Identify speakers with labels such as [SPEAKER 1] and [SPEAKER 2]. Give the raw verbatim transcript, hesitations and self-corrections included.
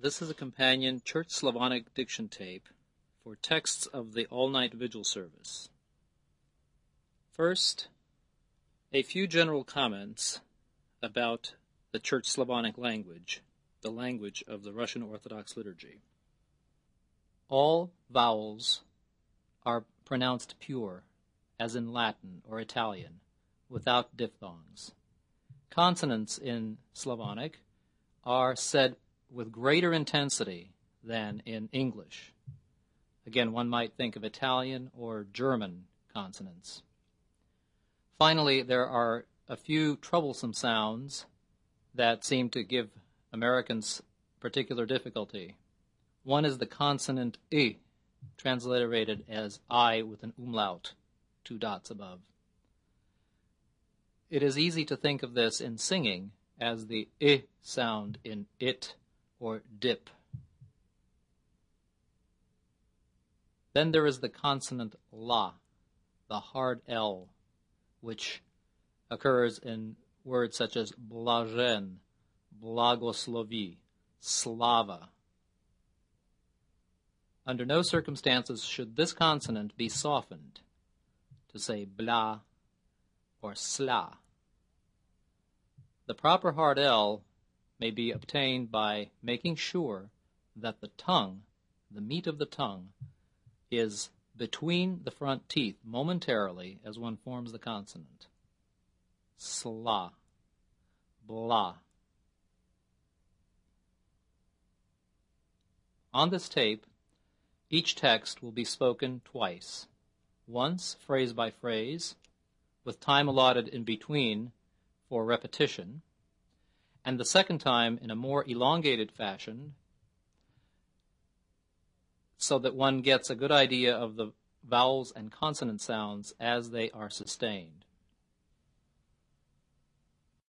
[SPEAKER 1] This is a companion Church Slavonic diction tape for texts of the all-night vigil service. First, a few general comments about the Church Slavonic language, the language of the Russian Orthodox liturgy. All vowels are pronounced pure, as in Latin or Italian, without diphthongs. Consonants in Slavonic are said with greater intensity than in English. Again, one might think of Italian or German consonants. Finally, there are a few troublesome sounds that seem to give Americans particular difficulty. One is the consonant I, transliterated as I with an umlaut, two dots above. It is easy to think of this in singing as the I sound in it or dip. Then there is the consonant La, the hard L, which occurs in words such as blažen, blagoslovi, slava. Under no circumstances should this consonant be softened to say bla or sla. The proper hard L may be obtained by making sure that the tongue, the meat of the tongue, is between the front teeth momentarily as one forms the consonant. Sla, blah. On this tape, each text will be spoken twice, once phrase by phrase, with time allotted in between for repetition, and the second time in a more elongated fashion so that one gets a good idea of the vowels and consonant sounds as they are sustained.